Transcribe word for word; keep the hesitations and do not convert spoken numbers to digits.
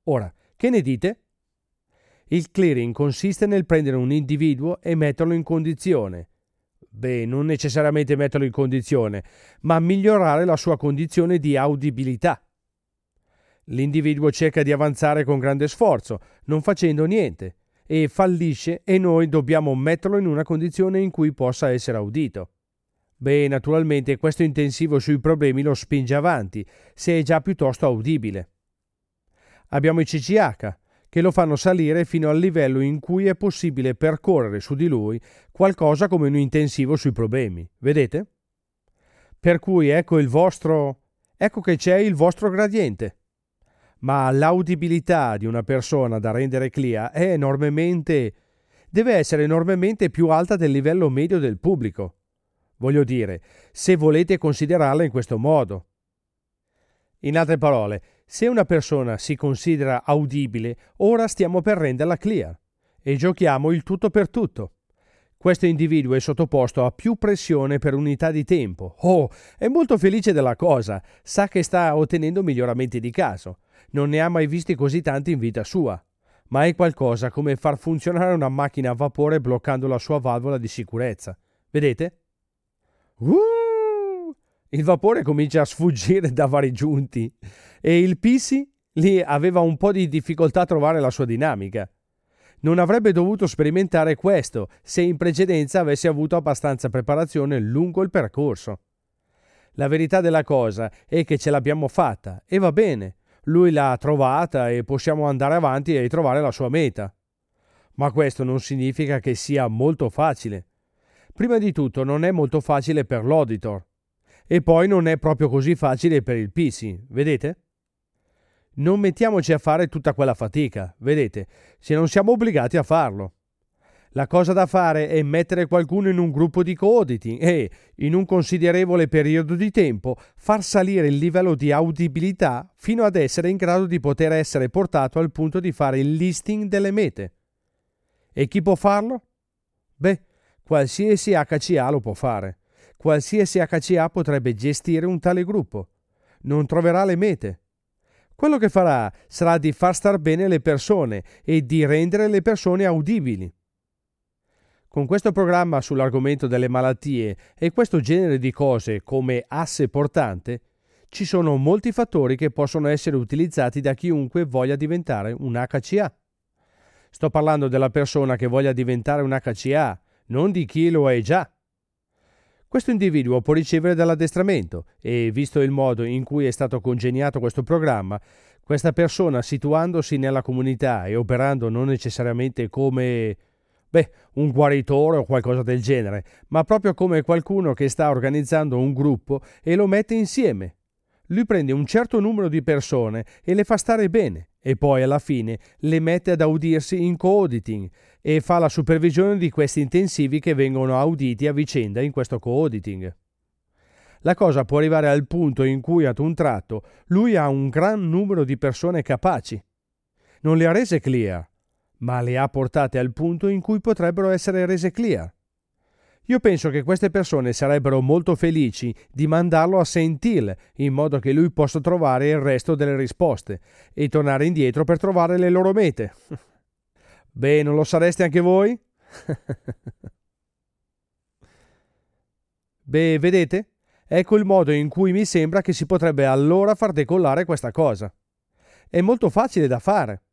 Ora, che ne dite? Il clearing consiste nel prendere un individuo e metterlo in condizione. Beh, non necessariamente metterlo in condizione, ma migliorare la sua condizione di audibilità. L'individuo cerca di avanzare con grande sforzo, non facendo niente, e fallisce e noi dobbiamo metterlo in una condizione in cui possa essere udito. Beh, naturalmente questo intensivo sui problemi lo spinge avanti, se è già piuttosto udibile. Abbiamo i C C H, che lo fanno salire fino al livello in cui è possibile percorrere su di lui qualcosa come un intensivo sui problemi, vedete? Per cui ecco il vostro... ecco che c'è il vostro gradiente. Ma l'audibilità di una persona da rendere clear è enormemente... deve essere enormemente più alta del livello medio del pubblico. Voglio dire, se volete considerarla in questo modo. In altre parole, se una persona si considera audibile, ora stiamo per renderla clear e giochiamo il tutto per tutto. Questo individuo è sottoposto a più pressione per unità di tempo. Oh, è molto felice della cosa, sa che sta ottenendo miglioramenti di caso. Non ne ha mai visti così tanti in vita sua. Ma è qualcosa come far funzionare una macchina a vapore bloccando la sua valvola di sicurezza. Vedete? Uh, il vapore comincia a sfuggire da vari giunti e il P C lì aveva un po' di difficoltà a trovare la sua dinamica. Non avrebbe dovuto sperimentare questo se in precedenza avesse avuto abbastanza preparazione lungo il percorso. La verità della cosa è che ce l'abbiamo fatta e va bene. Lui l'ha trovata e possiamo andare avanti e trovare la sua meta. Ma questo non significa che sia molto facile. Prima di tutto non è molto facile per l'auditor e poi non è proprio così facile per il P C, vedete? Non mettiamoci a fare tutta quella fatica, vedete, se non siamo obbligati a farlo. La cosa da fare è mettere qualcuno in un gruppo di co-auditing e, in un considerevole periodo di tempo, far salire il livello di audibilità fino ad essere in grado di poter essere portato al punto di fare il listing delle mete. E chi può farlo? Beh, qualsiasi H C A lo può fare. Qualsiasi H C A potrebbe gestire un tale gruppo. Non troverà le mete. Quello che farà sarà di far star bene le persone e di rendere le persone audibili. Con questo programma sull'argomento delle malattie e questo genere di cose come asse portante, ci sono molti fattori che possono essere utilizzati da chiunque voglia diventare un H C A. Sto parlando della persona che voglia diventare un H C A, non di chi lo è già. Questo individuo può ricevere dell'addestramento e, visto il modo in cui è stato congegnato questo programma, questa persona situandosi nella comunità e operando non necessariamente come, beh, un guaritore o qualcosa del genere, ma proprio come qualcuno che sta organizzando un gruppo e lo mette insieme. Lui prende un certo numero di persone e le fa stare bene e poi alla fine le mette ad audirsi in co-auditing e fa la supervisione di questi intensivi che vengono auditi a vicenda in questo co-auditing. La cosa può arrivare al punto in cui ad un tratto lui ha un gran numero di persone capaci. Non le ha rese clear, ma le ha portate al punto in cui potrebbero essere rese clear. Io penso che queste persone sarebbero molto felici di mandarlo a Saint Hill in modo che lui possa trovare il resto delle risposte e tornare indietro per trovare le loro mete. Beh, non lo sareste anche voi? Beh, vedete? Ecco il modo in cui mi sembra che si potrebbe allora far decollare questa cosa. È molto facile da fare.